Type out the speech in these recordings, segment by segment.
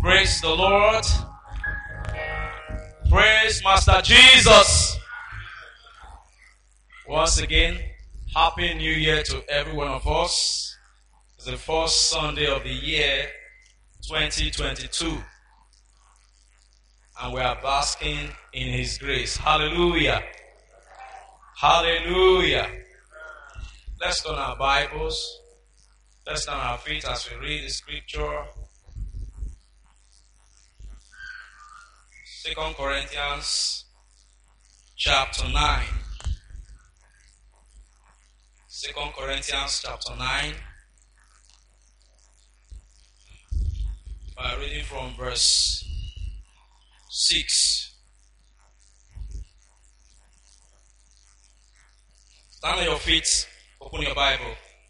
Praise the Lord. Praise Master Jesus. Once again, Happy New Year to every one of us. It's the first Sunday of the year 2022. And we are basking in His grace. Hallelujah. Hallelujah. Let's turn our Bibles. Let's stand on our feet as we read the scripture. 2 Corinthians chapter 9. 2 Corinthians chapter 9. By reading from verse 6. Stand on your feet. Open your Bible.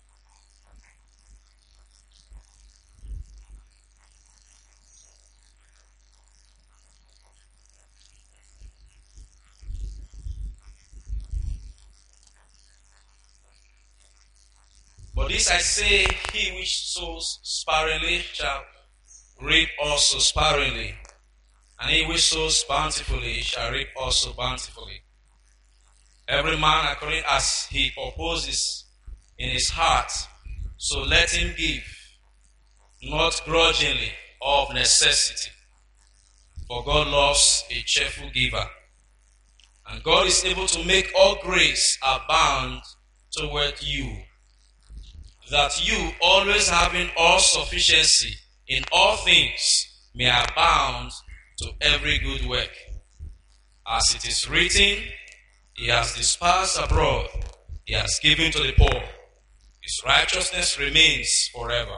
But this I say, he which sows sparingly shall reap also sparingly, and he which sows bountifully shall reap also bountifully. Every man according as he purposes in his heart, so let him give, not grudgingly or of necessity. For God loves a cheerful giver. And God is able to make all grace abound toward you, that you, always having all sufficiency in all things, may abound to every good work. As it is written, He has dispersed abroad, He has given to the poor. His righteousness remains forever.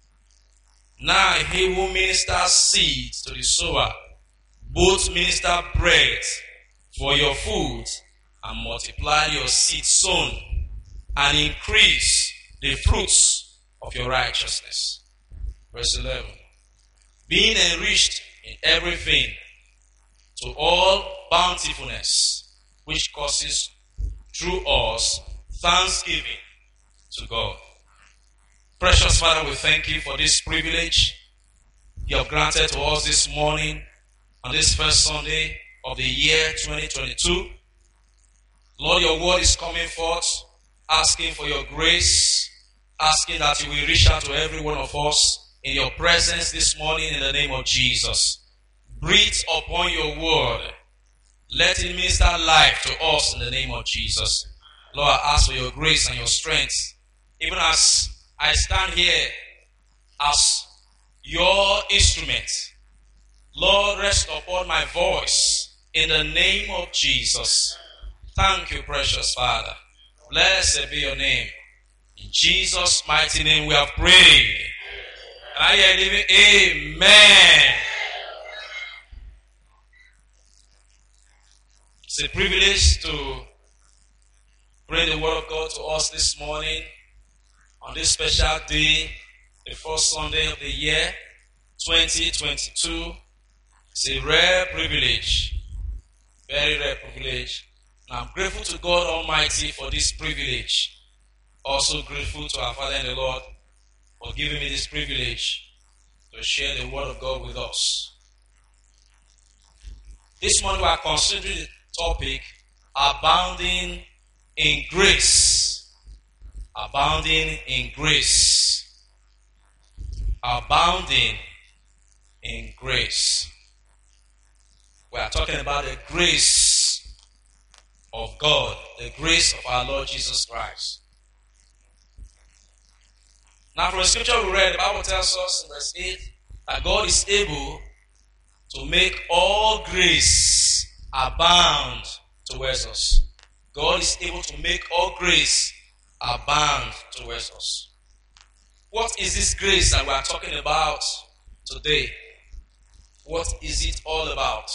Now he who ministers seed to the sower, both minister bread for your food, and multiply your seed sown, and increase the fruits of your righteousness. Verse 11. Being enriched in everything to all bountifulness, which causes through us thanksgiving to God. Precious Father, we thank you for this privilege you have granted to us this morning on this first Sunday of the year 2022. Lord, your word is coming forth, asking for your grace, asking that you will reach out to every one of us in your presence this morning in the name of Jesus. Breathe upon your word. Let it minister life to us in the name of Jesus. Lord, I ask for your grace and your strength. Even as I stand here as your instrument, Lord, rest upon my voice in the name of Jesus. Thank you, precious Father. Blessed be your name. In Jesus' mighty name we have prayed. And I hear living, amen. It's a privilege to bring the word of God to us this morning on this special day, the first Sunday of the year, 2022. It's a rare privilege, very rare privilege. And I'm grateful to God Almighty for this privilege. Also grateful to our Father in the Lord for giving me this privilege to share the word of God with us. This morning we are considering the topic, abounding in grace. Abounding in grace. Abounding in grace. We are talking about the grace of God, the grace of our Lord Jesus Christ. Now from the scripture we read, the Bible tells us in verse 8 that God is able to make all grace abound towards us. God is able to make all grace abound towards us. What is this grace that we are talking about today? What is it all about?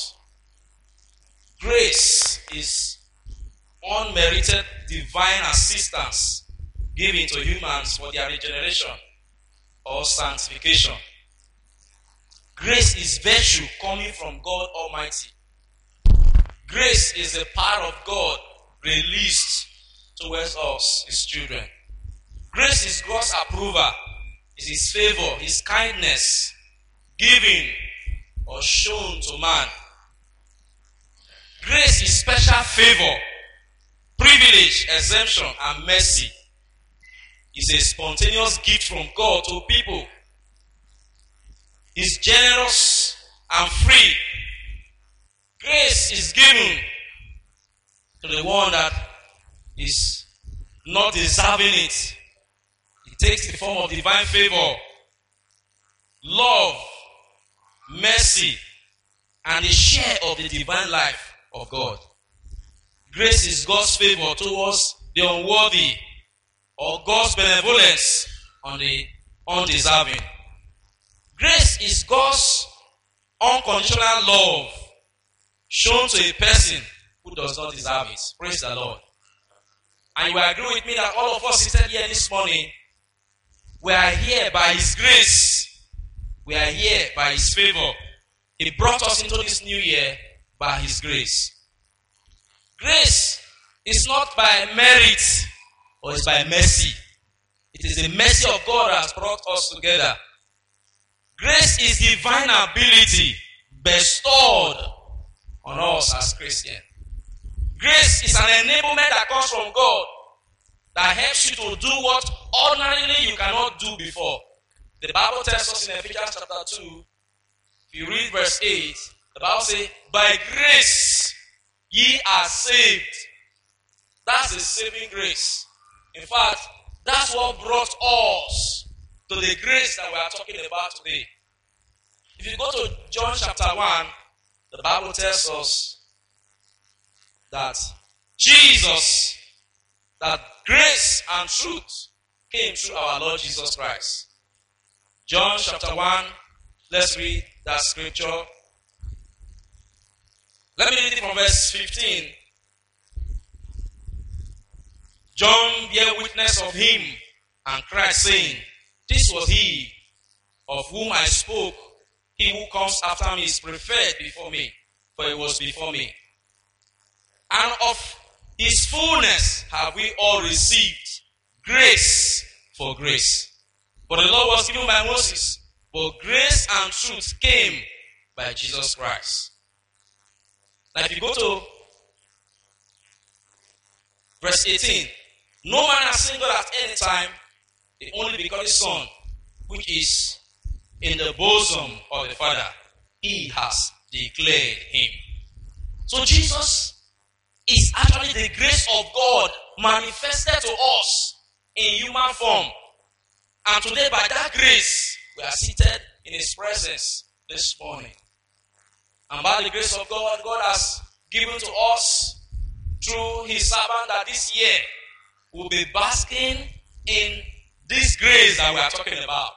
Grace is unmerited divine assistance given to humans for their regeneration or sanctification. Grace is virtue coming from God Almighty. Grace is the power of God released towards us, His children. Grace is God's approval, is His favor, His kindness given or shown to man. Grace is special favor, privilege, exemption, and mercy. It's a spontaneous gift from God to people. It's generous and free. Grace is given to the one that is not deserving it. It takes the form of divine favor, love, mercy, and a share of the divine life of God. Grace is God's favor towards the unworthy, or God's benevolence on the undeserving. Grace is God's unconditional love shown to a person who does not deserve it. Praise the Lord. And you will agree with me that all of us seated here this morning, we are here by His grace. We are here by His favor. He brought us into this new year by His grace. Grace is not by merit, or it's by mercy. It is the mercy of God that has brought us together. Grace is divine ability bestowed on us as Christians. Grace is an enablement that comes from God that helps you to do what ordinarily you cannot do before. The Bible tells us in Ephesians chapter 2, if you read verse 8, the Bible says, by grace ye are saved. That's the saving grace. In fact, that's what brought us to the grace that we are talking about today. If you go to John chapter 1, the Bible tells us that Jesus, that grace and truth came through our Lord Jesus Christ. John chapter 1, let's read that scripture. Let me read it from verse 15. John bare witness of him and Christ, saying, this was he of whom I spoke. He who comes after me is preferred before me, for he was before me. And of his fullness have we all received grace for grace. For the law was given by Moses, but grace and truth came by Jesus Christ. Now if you go to verse 18, no man has seen God at any time, the only begotten Son, which is in the bosom of the Father. He has declared him. So Jesus is actually the grace of God manifested to us in human form. And today by that grace, we are seated in His presence this morning. And by the grace of God, God has given to us through His servant that this year we'll be basking in this grace that we are talking about.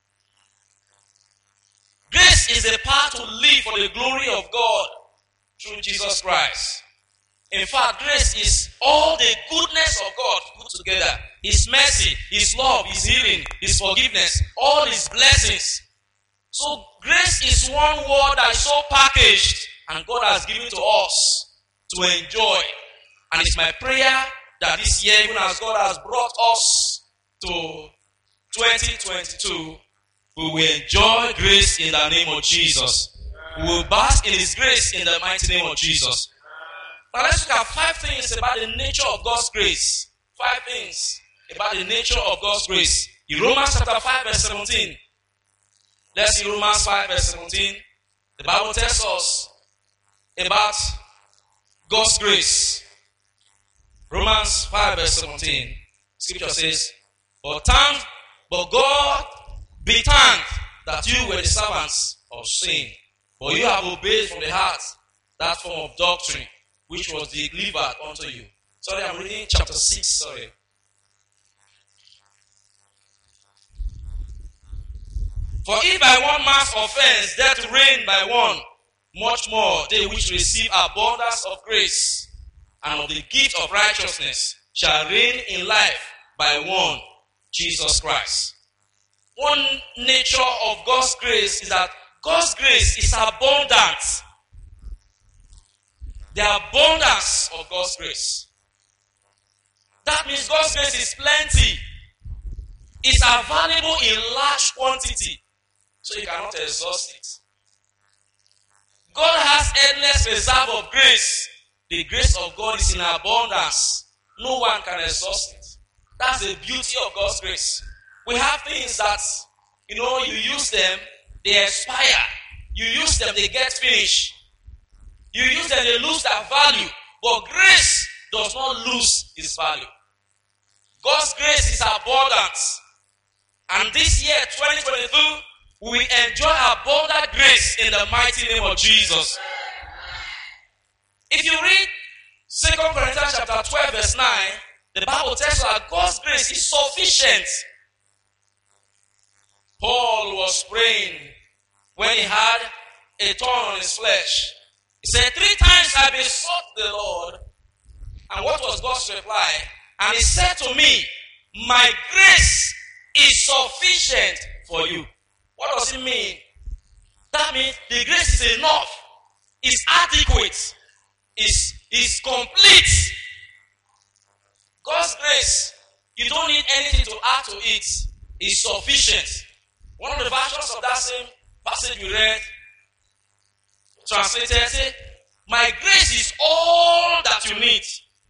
Grace is the power to live for the glory of God through Jesus Christ. In fact, grace is all the goodness of God put together. His mercy, His love, His healing, His forgiveness, all His blessings. So grace is one word that is so packaged and God has given to us to enjoy. And it's my prayer that this year, even as God has brought us to 2022, we will enjoy grace in the name of Jesus. We will bask in His grace in the mighty name of Jesus. Now let's look at 5 things about the nature of God's grace. 5 things about the nature of God's grace. In Romans chapter 5 verse 17. Let's see Romans 5 verse 17. The Bible tells us about God's grace. Romans 5 verse 17. Scripture says, But God be thanked that you were the servants of sin, for you have obeyed from the heart that form of doctrine which was delivered unto you. Sorry, I'm reading chapter 6, For if by one man's offense death reigned by one, much more they which receive abundance of grace and of the gift of righteousness shall reign in life by one, Jesus Christ. One nature of God's grace is that God's grace is abundant. The abundance of God's grace. That means God's grace is plenty. It's available in large quantity. So you cannot exhaust it. God has endless reserve of grace. The grace of God is in abundance. No one can exhaust it. That's the beauty of God's grace. We have things that, you use them, they expire. You use them, they get finished. You use them, they lose their value. But grace does not lose its value. God's grace is abundant. And this year, 2022, we will enjoy abundant grace in the mighty name of Jesus. If you read 2 Corinthians chapter 12, verse 9, the Bible tells us that God's grace is sufficient. Paul was praying when he had a thorn on his flesh. He said, 3 times I besought the Lord. And what was God's reply? And he said to me, my grace is sufficient for you. What does it mean? That means the grace is enough. It's adequate. It's complete. God's grace, you don't need anything to add to it. It's sufficient. One of the versions of that same passage we read, translated, say, my grace is all that you need.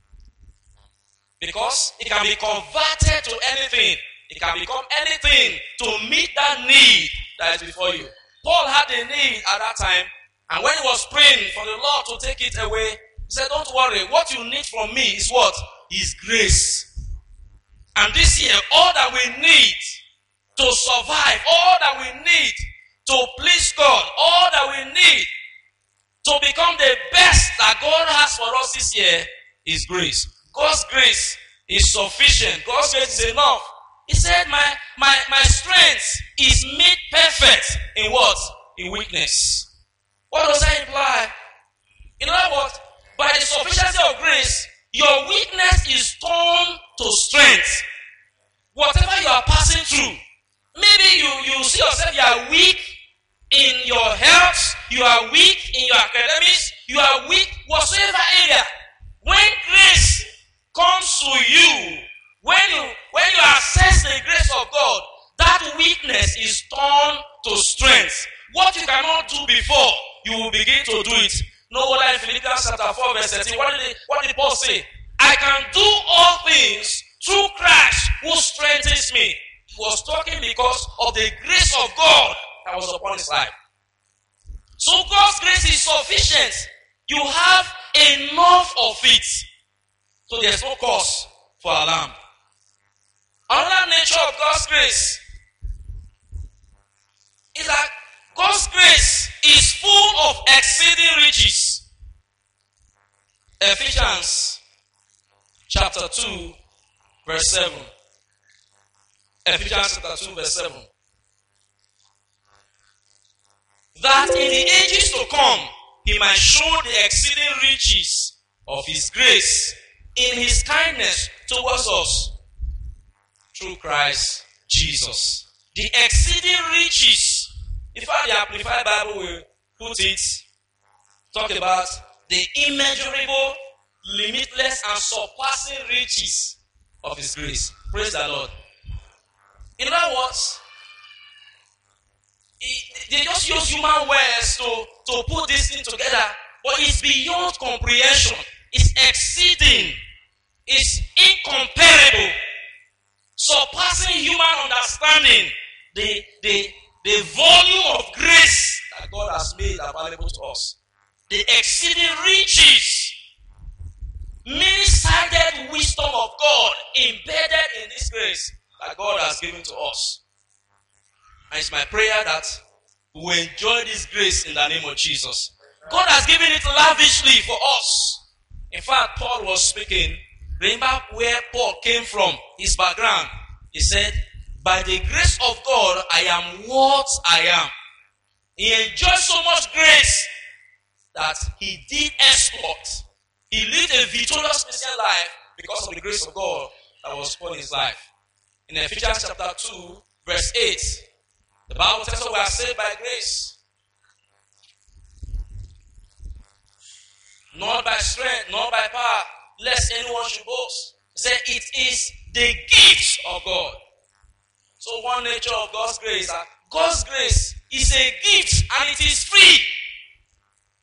Because it can be converted to anything. It can become anything to meet that need that is before you. Paul had a need at that time, and when he was praying for the Lord to take it away, he said, don't worry, what you need from me is what? Is grace. And this year, all that we need to survive, all that we need to please God, all that we need to become the best that God has for us this year is grace. God's grace is sufficient. God's grace is enough. He said, my strength is made perfect in what? In weakness. What does that imply? In other words, by the sufficiency of grace, your weakness is turned to strength. Whatever you are passing through, maybe you see yourself, you are weak in your health, you are weak in your academics, you are weak whatsoever area. When grace comes to you, when you access the grace of God, that weakness is turned to strength. What you cannot do before, you will begin to do it. No wonder in Philippians chapter 4 verse 13, what did Paul say? I can do all things through Christ who strengthens me. He was talking because of the grace of God that was upon his life. So God's grace is sufficient. You have enough of it. So there's no cause for alarm. Another nature of God's grace is that God's grace is full of exceeding riches. Ephesians chapter 2 verse 7. Ephesians chapter 2 verse 7. That in the ages to come, he might show the exceeding riches of his grace in his kindness towards us through Christ Jesus. The exceeding riches. In fact, the Amplified Bible will put it, talk about the immeasurable, limitless, and surpassing riches of his grace. Praise the Lord. In other words, they just use human words to put this thing together, but it's beyond comprehension. It's exceeding. It's incomparable. Surpassing human understanding. The volume of grace that God has made available to us. The exceeding riches. Many-sided wisdom of God embedded in this grace that God has given to us. And it's my prayer that we will enjoy this grace in the name of Jesus. God has given it lavishly for us. In fact, Paul was speaking. Remember where Paul came from, his background. He said, by the grace of God, I am what I am. He enjoyed so much grace that he did exploit. He lived a victorious Christian life because of the grace of God that was upon his life. In Ephesians chapter 2, verse 8, the Bible tells us we are saved by grace. Not by strength, not by power, lest anyone should boast. He said it is the gift of God. So one nature of God's grace is that God's grace is a gift and it is free.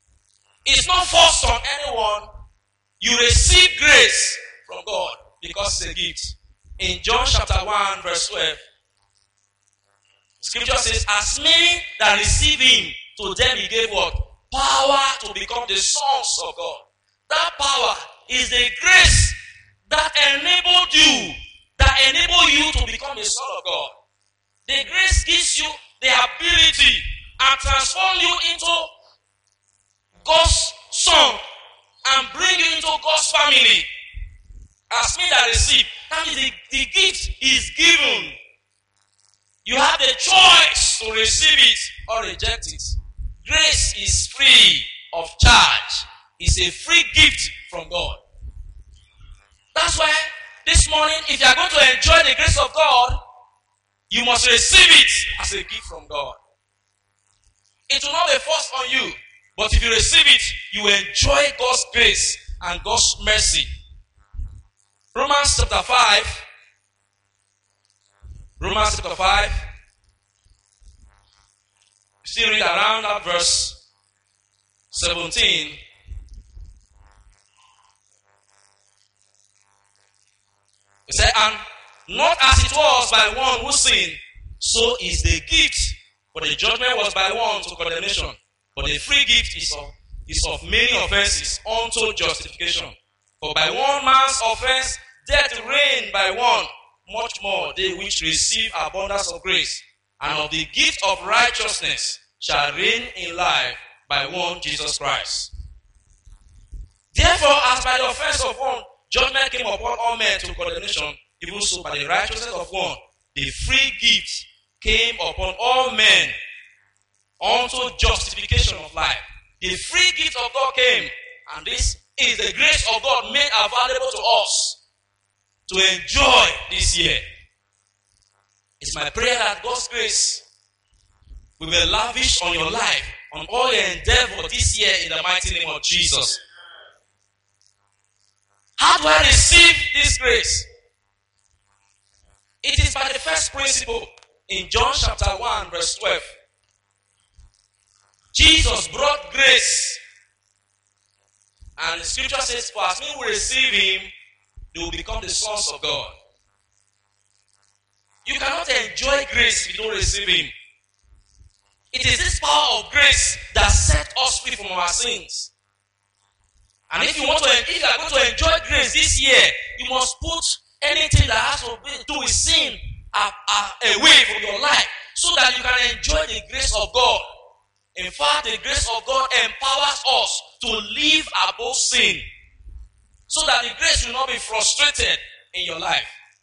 It's not forced on anyone. You receive grace from God because it's a gift. In John chapter 1 verse 12, Scripture says, as many that receive him, to them he gave what? Power to become the sons of God. That power is the grace that enabled you to become a son of God. The grace gives you the ability and transform you into God's son and bring you into God's family. As many that receive, that means the gift is given. You have the choice to receive it or reject it. Grace is free of charge. It's a free gift from God. That's why this morning, if you are going to enjoy the grace of God, you must receive it as a gift from God. It will not be forced on you, but if you receive it, you will enjoy God's grace and God's mercy. Romans chapter 5. Romans chapter 5. Still read around that verse 17. It said, and not as it was by one who sinned, so is the gift. For the judgment was by one to condemnation, but the free gift is of many offenses unto justification. For by one man's offense, death reigned by one, much more they which receive abundance of grace, and of the gift of righteousness shall reign in life by one Jesus Christ. Therefore, as by the offense of one, judgment came upon all men to condemnation, even so by the righteousness of one, the free gift came upon all men unto justification of life. The free gift of God came, and this is the grace of God made available to us to enjoy this year. It's my prayer that God's grace will be lavish on your life, on all your endeavor this year in the mighty name of Jesus. How do I receive this grace? It is by the first principle in John chapter 1 verse 12. Jesus brought grace. And the scripture says, for as many who receive him, they will become the sons of God. You cannot enjoy grace if you don't receive him. It is this power of grace that set us free from our sins. And if you are going to enjoy grace this year, you must put anything that has to do with sin away from your life, so that you can enjoy the grace of God. In fact, the grace of God empowers us to live above sin, so that the grace will not be frustrated in your life.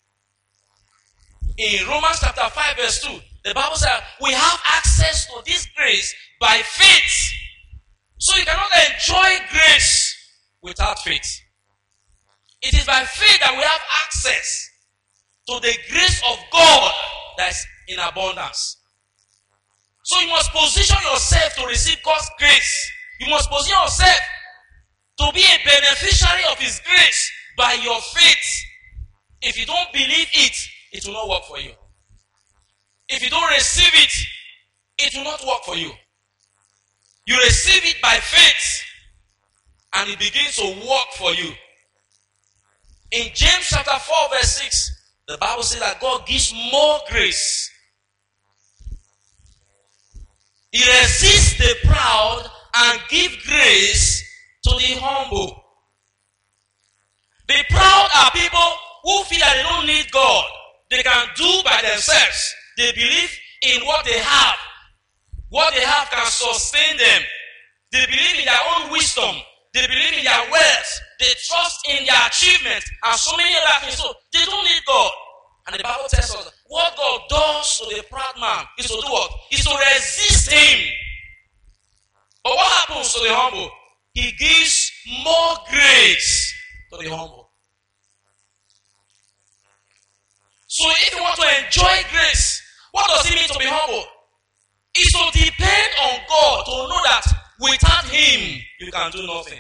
In Romans chapter 5 verse 2, the Bible says we have access to this grace by faith. So you cannot enjoy grace without faith. It is by faith that we have access to the grace of God that is in abundance. So you must position yourself to receive God's grace. You must position yourself to be a beneficiary of his grace by your faith. If you don't believe it, it will not work for you. If you don't receive it, it will not work for you. You receive it by faith, and it begins to work for you. In James chapter 4 verse 6, the Bible says that God gives more grace. He resists the proud and gives grace to the humble. The proud are people who feel that they don't need God. They can do by themselves. They believe in what they have. What they have can sustain them. They believe in their own wisdom. They believe in their wealth. They trust in their achievements and so many other things. So they don't need God. And the Bible tells us what God does to the proud man is to do what? Is to resist him. But what happens to the humble? He gives more grace to the humble. So if you want to enjoy grace, what does it mean to be humble? It's to depend on God, to know that without him, you can do nothing.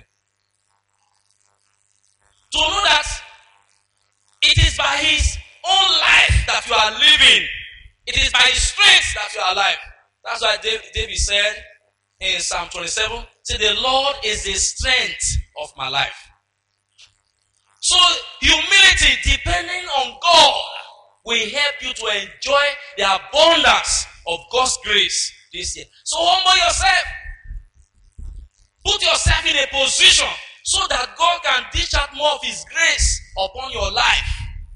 To know that it is by his own life that you are living. It is by his strength that you are alive. That's why David said in Psalm 27, say, the Lord is the strength of my life. So humility, depending on God, will help you to enjoy the abundance of God's grace this year. So humble yourself. Put yourself in a position so that God can dish out more of His grace upon your life.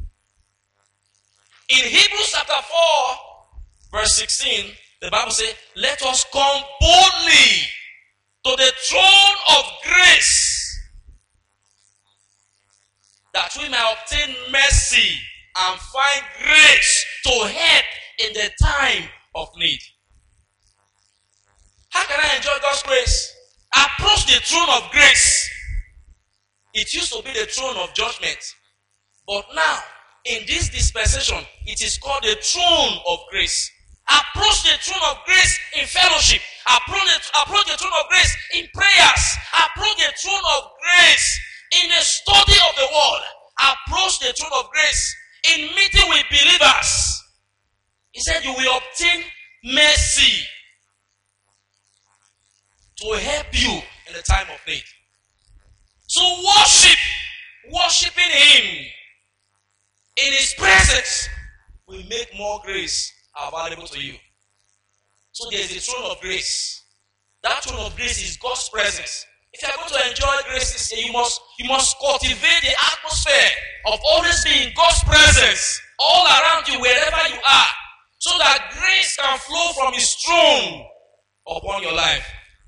In Hebrews chapter 4, verse 16, the Bible says, let us come boldly to the throne of grace, that we may obtain mercy and find grace to help in the time of need. How can I enjoy God's grace? Approach the throne of grace. It used to be the throne of judgment. But now, in this dispensation, it is called the throne of grace. Approach the throne of grace in fellowship. Approach the throne of grace in prayers. Approach the throne of grace in the study of the word. Approach the throne of grace in meeting with believers. He said you will obtain mercy to help you in the time of need. So worshiping Him in His presence will make more grace available to you. So there is a throne of grace. That throne of grace is God's presence. If you are going to enjoy grace this year, you must cultivate the atmosphere of always being in God's presence all around you, wherever you are, so that grace can flow from His throne upon your life.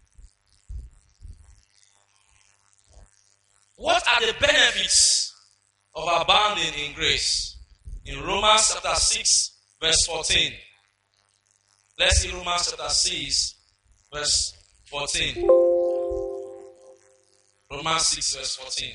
What are the benefits of abounding in grace? In Romans chapter 6, verse 14. Let's see Romans chapter 6, verse 14. Romans 6, verse 14.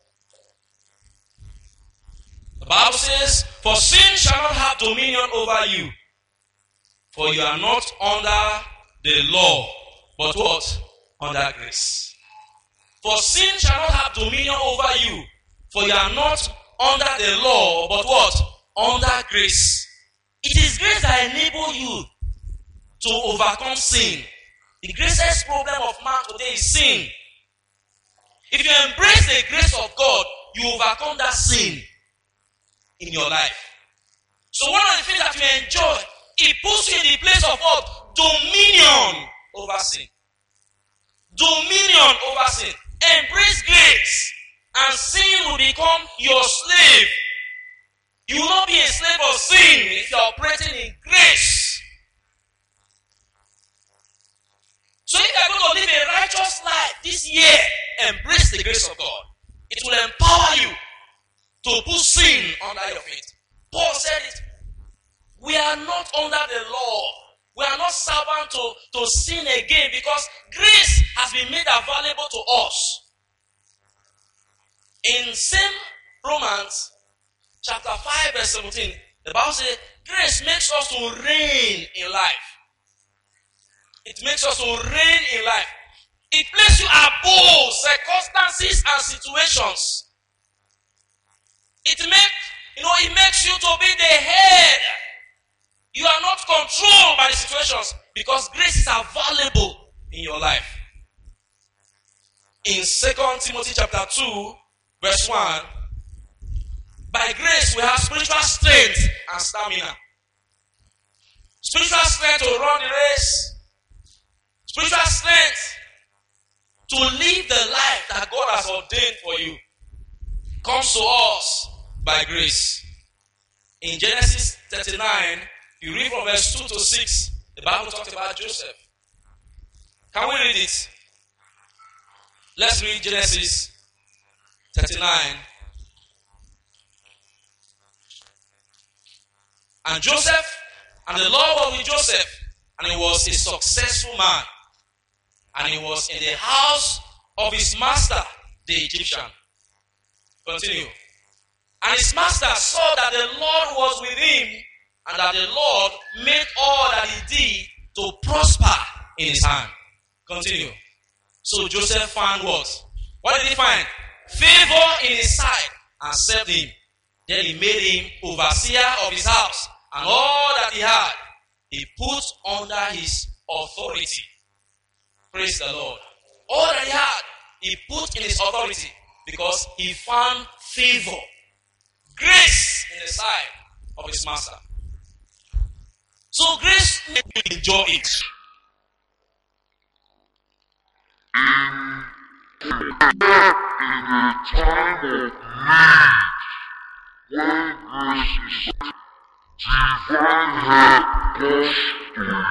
The Bible says, for sin shall not have dominion over you, for you are not under the law, but what? Under grace. For sin shall not have dominion over you, for you are not under the law, but what? Under grace. It is grace that enables you to overcome sin. The greatest problem of man today is sin. If you embrace the grace of God, you overcome that sin in your life. So one of the things that you enjoy, it puts you in the place of what? Dominion over sin. Dominion over sin. Embrace grace, and sin will become your slave. You will not be a slave of sin if you are operating in grace. So if you are going to live a righteous life this year, embrace the grace of God. It will empower you to put sin under your feet. Paul said it. We are not under the law. We are not servant to sin again, because grace has been made available to us. In same Romans chapter 5 verse 17, the Bible says grace makes us to reign in life. It makes us to reign in life. It places you above circumstances and situations. It makes you to be the head. You are not controlled by the situations, because grace is available in your life. In 2 Timothy chapter 2, verse 1, by grace we have spiritual strength and stamina. Spiritual strength to run the race. Spiritual strength to live the life that God has ordained for you comes to us by grace. In Genesis 39, you read from verse 2 to 6, the Bible talks about Joseph. Can we read it? Let's read Genesis 39. And Joseph, and the Lord was with Joseph, and he was a successful man, and he was in the house of his master, the Egyptian. Continue. And his master saw that the Lord was with him, and that the Lord made all that he did to prosper in his hand. Continue. So Joseph found what? What did he find? Favor in his sight, and served him. Then he made him overseer of his house, and all that he had, he put under his authority. Praise the Lord. All that he had, he put in his authority because he found favor, grace in the sight of his master. So grace made you enjoy it. In a time of need, when grace is divine help comes to you.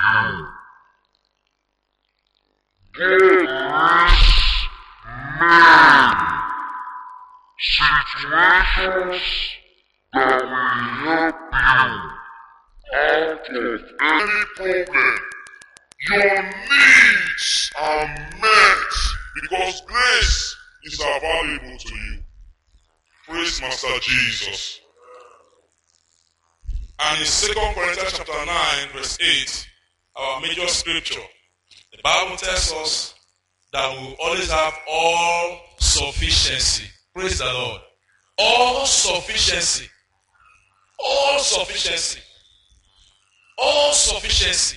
God situations that will help you out of any problem. Your needs are met because grace is available to you. Praise Master Jesus. And in 2 Corinthians chapter 9 verse 8, our major scripture, the Bible tells us that we will always have all sufficiency. Praise the Lord. All sufficiency. All sufficiency. All sufficiency.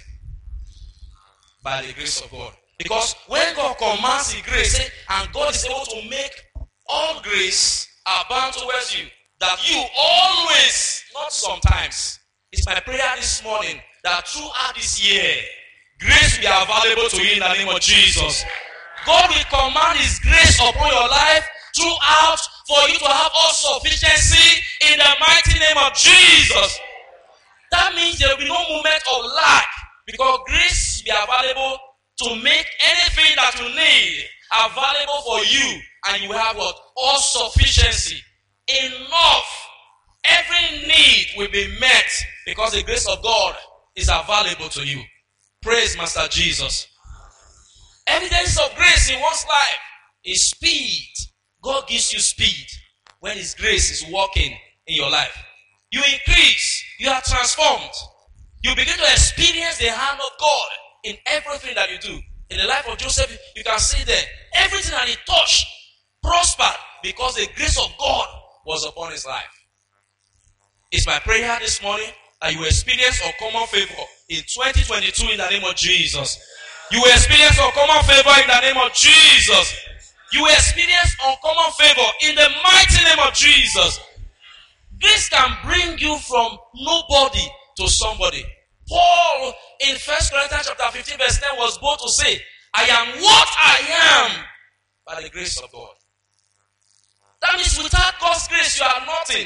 By the grace of God. Because when God commands the grace, and God is able to make all grace abound towards you, that you always, not sometimes, it's my prayer this morning that throughout this year, grace will be available to you in the name of Jesus. God will command his grace upon your life throughout for you to have all sufficiency in the mighty name of Jesus. That means there will be no moment of lack because grace will be available to make anything that you need available for you, and you have what? All sufficiency. Enough. Every need will be met because the grace of God is available to you. Praise Master Jesus. Evidence of grace in one's life is speed. God gives you speed when his grace is working in your life. You increase. You are transformed. You begin to experience the hand of God in everything that you do. In the life of Joseph, you can see that everything that he touched prospered because the grace of God was upon his life. It's my prayer this morning that you will experience uncommon favor in 2022 in the name of Jesus. You will experience uncommon favor in the name of Jesus. You will experience uncommon favor in the mighty name of Jesus. Grace can bring you from nobody to somebody. Paul in 1 Corinthians chapter 15 verse 10 was bold to say, I am what I am by the grace of God. That means without God's grace you are nothing.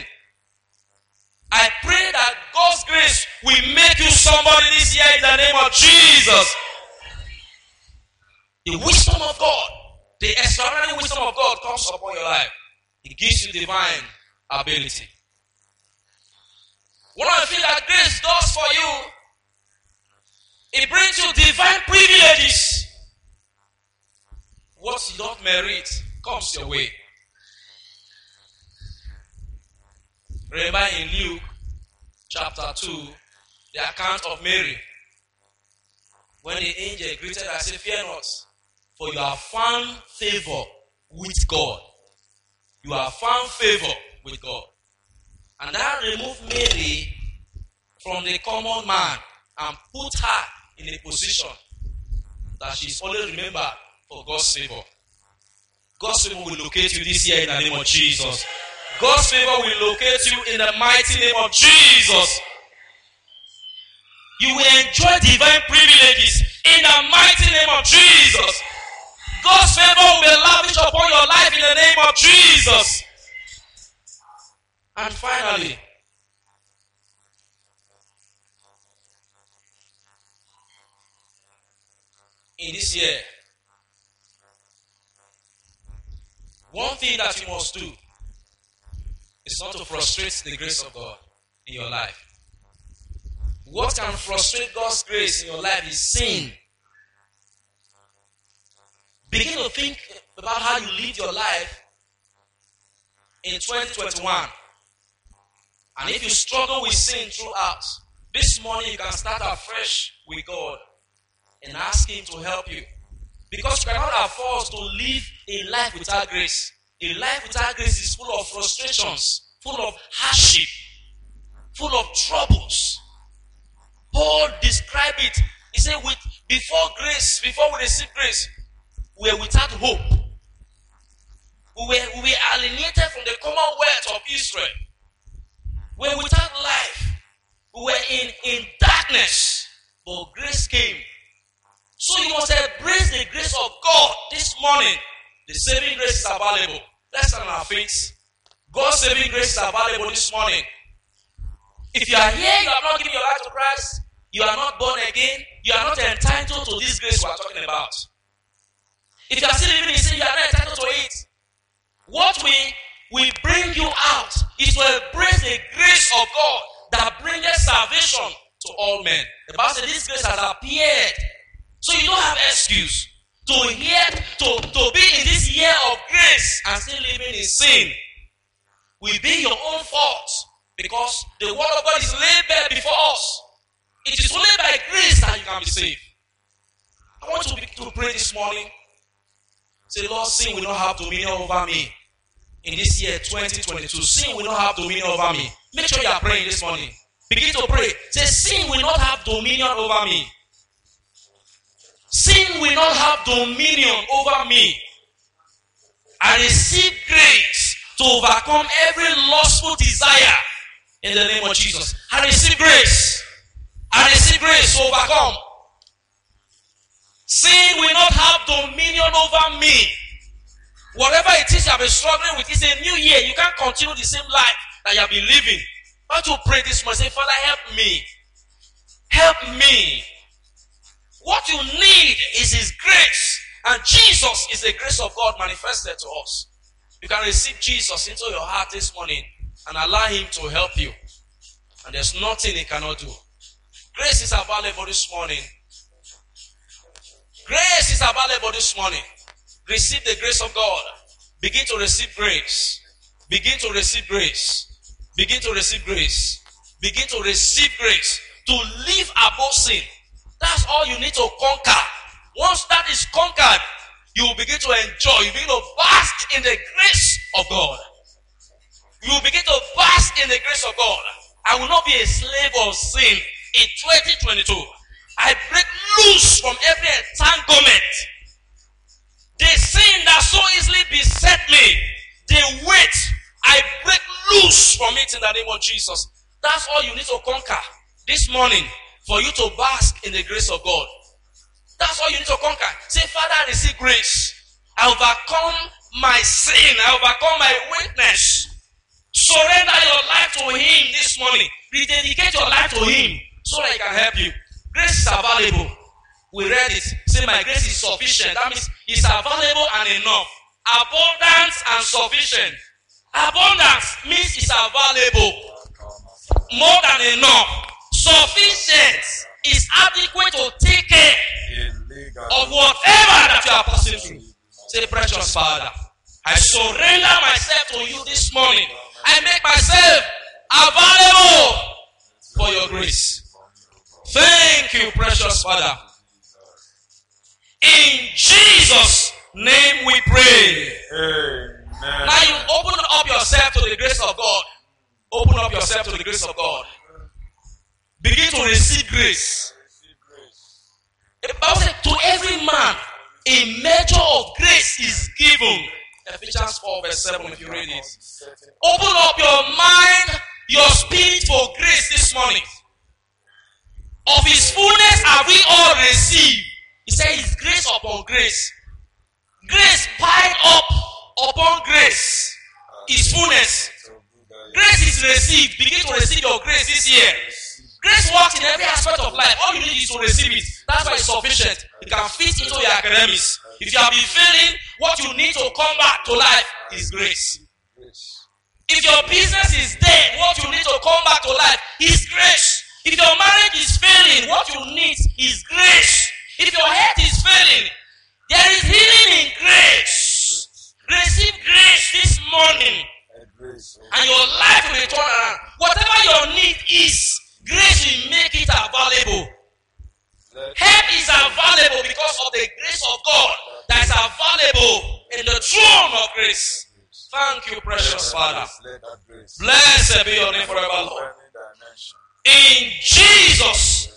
I pray that God's grace will make you somebody this year in the name of Jesus. The wisdom of God, the extraordinary wisdom of God comes upon your life. It gives you divine ability. One of the things that grace does for you, it brings you divine privileges. What you don't merit comes your way. Remember in Luke chapter 2, the account of Mary. When the angel greeted her, said, fear not, for you have found favor with God. You have found favor with God. And that removed Mary from the common man and put her in a position that she's always remembered for God's favor. God's favor will locate you this year in the name of Jesus. God's favor will locate you in the mighty name of Jesus. You will enjoy divine privileges in the mighty name of Jesus. God's favor will be lavished upon your life in the name of Jesus. And finally, in this year, one thing that you must do is not to frustrate the grace of God in your life. What can frustrate God's grace in your life is sin. Begin to think about how you live your life in 2021. And if you struggle with sin throughout, this morning you can start afresh with God and ask Him to help you. Because you cannot afford to live a life without grace. A life without grace is full of frustrations, full of hardship, full of troubles. Paul described it. He said, with Before we received grace, we were without hope. We were alienated from the commonwealth of Israel. We were without life. We were in darkness. But grace came. So you must embrace the grace of God this morning. The saving grace is available. Let's stand on our feet. God's saving grace is available this morning. If you are here, you have not given your life to Christ, you are not born again, you are not entitled to this grace we are talking about. If you are still living in sin, you are not entitled to it. What we bring you out is to embrace the grace of God that bringeth salvation to all men. The Bible says this grace has appeared. So you don't have excuse to be in this year of grace and still living in sin. Will be your own fault because the word of God is laid bare before us. It is only by grace that you can be saved. I want to pray this morning. Say, Lord, sin will not have dominion over me. In this year 2022, sin will not have dominion over me. Make sure you are praying this morning. Begin to pray. Say, sin will not have dominion over me. Sin will not have dominion over me. I receive grace to overcome every lustful desire in the name of Jesus. I receive grace. I receive grace to overcome. Sin will not have dominion over me. Whatever it is you have been struggling with, it's a new year. You can't continue the same life that you have been living. I want to pray this morning. Say, Father, help me. Help me. What you need is His grace. And Jesus is the grace of God manifested to us. You can receive Jesus into your heart this morning and allow Him to help you. And there's nothing He cannot do. Grace is available this morning. Grace is available this morning. Receive the grace of God. Begin to receive grace. Begin to receive grace. Begin to receive grace. Begin to receive grace. To live above sin. That's all you need to conquer. Once that is conquered, you will begin to enjoy. You begin to bask in the grace of God. You will begin to bask in the grace of God. I will not be a slave of sin in 2022. I break loose from every entanglement. The sin that so easily beset me, the weight, I break loose from it in the name of Jesus. That's all you need to conquer this morning for you to bask in the grace of God. That's all you need to conquer. Say, Father, I receive grace. I overcome my sin. I overcome my weakness. Surrender your life to Him this morning. Rededicate your life to Him so that He can help you. Grace is available. We read it. Say, my grace is sufficient. That means it's available and enough. Abundance and sufficient. Abundance means it's available. More than enough. Sufficient is adequate to take care of whatever that you are passing through. Say, precious Father, I surrender myself to you this morning. I make myself available for your grace. Thank you, precious Father. In Jesus' name we pray. Amen. Now you open up yourself to the grace of God. Open up yourself to the grace of God. Begin to receive grace. The Bible says, to every man, a measure of grace is given. Ephesians 4 verse 7, if you read it. Open up your mind, your spirit for grace this morning. Of His fullness have we all received. He said, His grace upon grace. Grace piled up upon grace. His fullness. Grace is received. Begin to receive your grace this year. Grace works in every aspect of life. All you need is to receive it. That's why it's sufficient. It can fit into your academics. If you have been failing, what you need to come back to life is grace. If your business is dead, what you need to come back to life is grace. If your marriage is failing, what you need is grace. If your health is failing, there is healing in grace. Receive grace this morning. And your life will be turned around. Whatever your need is, grace will make it available. Help is available because of the grace of God that is available in the throne of grace. Thank you, precious Father. Blessed be your name forever, Lord. In Jesus'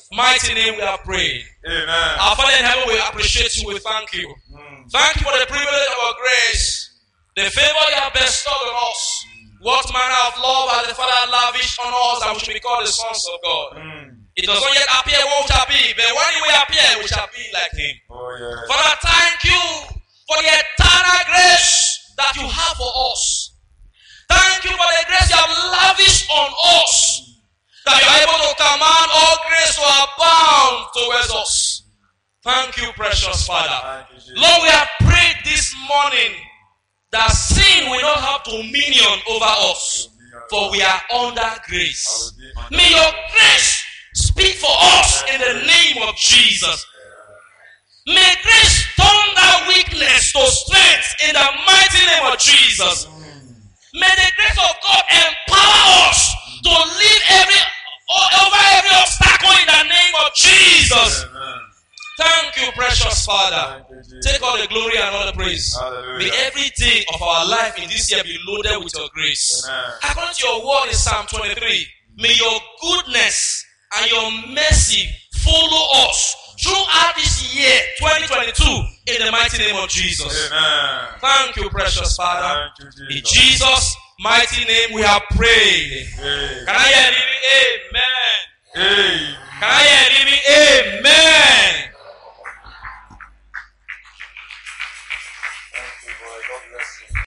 mighty name we have prayed. Amen. Our Father in heaven, we appreciate you. We thank you. Thank you for the privilege of our grace, the favor you have bestowed on us. What manner of love has the Father lavished on us that we should be called the sons of God. It does not yet appear what we shall be, but when we appear, we shall be like Him. Father, thank you for the eternal grace that you have for us. Thank you for the grace you have lavished on us, that you are able to command all grace to abound towards us. Thank you, precious Father. Lord, we have prayed this morning that sin will not have dominion over us, for we are under grace. May your grace speak for us in the name of Jesus. May grace turn that weakness to strength in the mighty name of Jesus. May the grace of God empower us to live over every obstacle in the name of Jesus. Thank you, precious Father. Take all the glory and all the praise. May every day of our life in this year be loaded with your grace. According to your word in Psalm 23, may your goodness and your mercy follow us throughout this year, 2022, in the mighty name of Jesus. Thank you, precious Father. In Jesus' mighty name we have prayed. Can I hear you? Amen.